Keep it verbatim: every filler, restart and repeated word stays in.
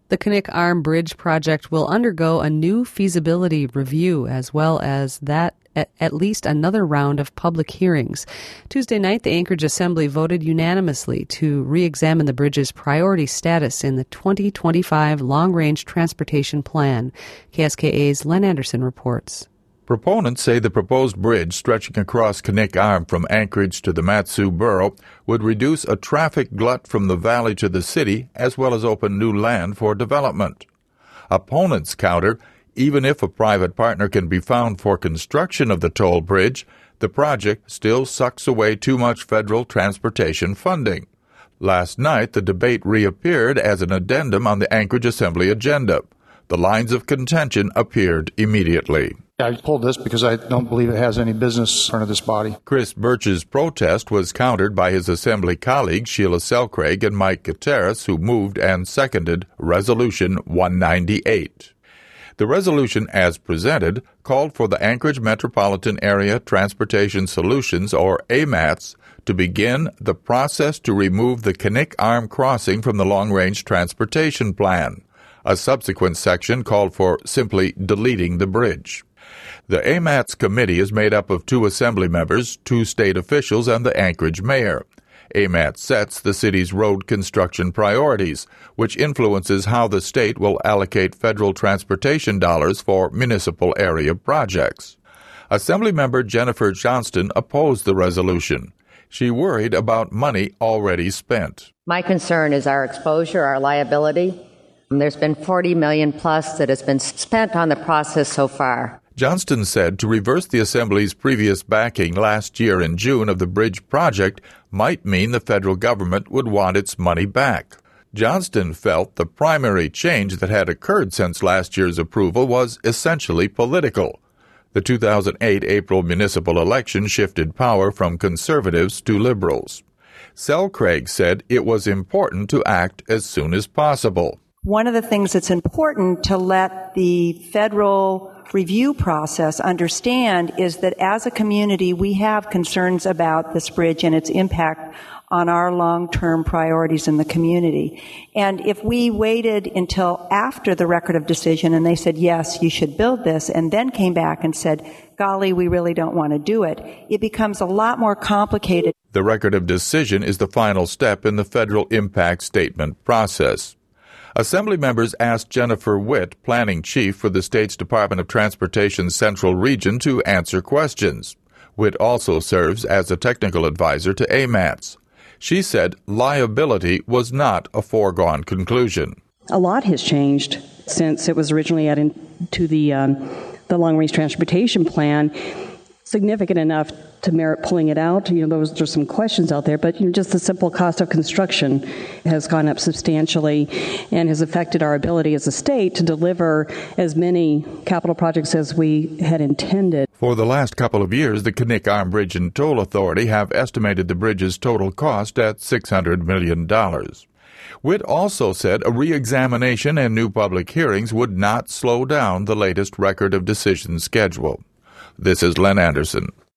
The Knik Arm Bridge project will undergo a new feasibility review as well as that at least another round of public hearings. Tuesday night, the Anchorage Assembly voted unanimously to re-examine the bridge's priority status in the twenty twenty-five Long-Range Transportation Plan. K S K A's Len Anderson reports. Proponents say the proposed bridge stretching across Knik Arm from Anchorage to the Mat-Su Borough would reduce a traffic glut from the valley to the city as well as open new land for development. Opponents counter, even if a private partner can be found for construction of the toll bridge, the project still sucks away too much federal transportation funding. Last night, the debate reappeared as an addendum on the Anchorage Assembly agenda. The lines of contention appeared immediately. I pulled this because I don't believe it has any business in front of this body. Chris Birch's protest was countered by his Assembly colleagues Sheila Selcraig and Mike Gutierrez, who moved and seconded Resolution one ninety-eight. The resolution, as presented, called for the Anchorage Metropolitan Area Transportation Solutions, or A M A Ts, to begin the process to remove the Knik Arm crossing from the Long-Range Transportation Plan. A subsequent section called for simply deleting the bridge. The A M A Ts committee is made up of two Assembly members, two state officials, and the Anchorage mayor. A M A T sets the city's road construction priorities, which influences how the state will allocate federal transportation dollars for municipal area projects. Assemblymember Jennifer Johnston opposed the resolution. She worried about money already spent. My concern is our exposure, our liability. There's been forty million dollars plus that has been spent on the process so far. Johnston said to reverse the Assembly's previous backing last year in June of the bridge project might mean the federal government would want its money back. Johnston felt the primary change that had occurred since last year's approval was essentially political. The two thousand eight April municipal election shifted power from conservatives to liberals. Selcraig said it was important to act as soon as possible. One of the things that's important to let the federal review process understand is that as a community, we have concerns about this bridge and its impact on our long-term priorities in the community. And if we waited until after the record of decision and they said, yes, you should build this, and then came back and said, golly, we really don't want to do it, it becomes a lot more complicated. The record of decision is the final step in the federal impact statement process. Assembly members asked Jennifer Witt, planning chief for the state's Department of Transportation's Central Region, to answer questions. Witt also serves as a technical advisor to A M A Ts. She said liability was not a foregone conclusion. A lot has changed since it was originally added to the um, the Long-Range Transportation Plan, significant enough to merit pulling it out. You know, those, there's some questions out there, but you know, just the simple cost of construction has gone up substantially and has affected our ability as a state to deliver as many capital projects as we had intended. For the last couple of years, the Knik Arm Bridge and Toll Authority have estimated the bridge's total cost at six hundred million dollars. Witt also said a re-examination and new public hearings would not slow down the latest record of decision schedule. This is Len Anderson.